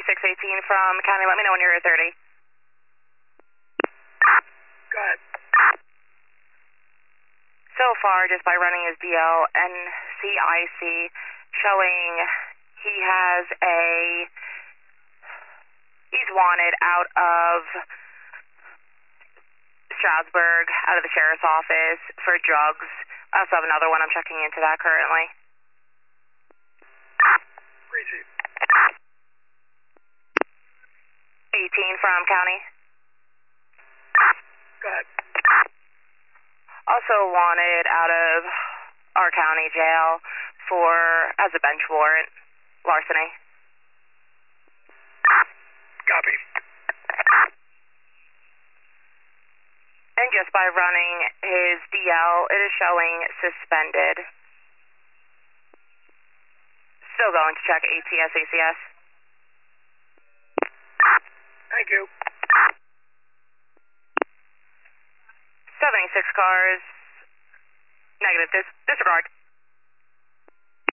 7618 from County. Let me know when you're at 30. Go ahead. So far, just by running his DL and CIC, showing he's wanted out of Stroudsburg, out of the sheriff's office for drugs. I also have another one. I'm checking into that currently. Receive. 18 from County. Go ahead. Also wanted out of our county jail as a bench warrant, larceny. Copy. And just by running his DL, it is showing suspended. Still going to check ATS, ACS. Thank you. 76 cars. Negative. Disregard.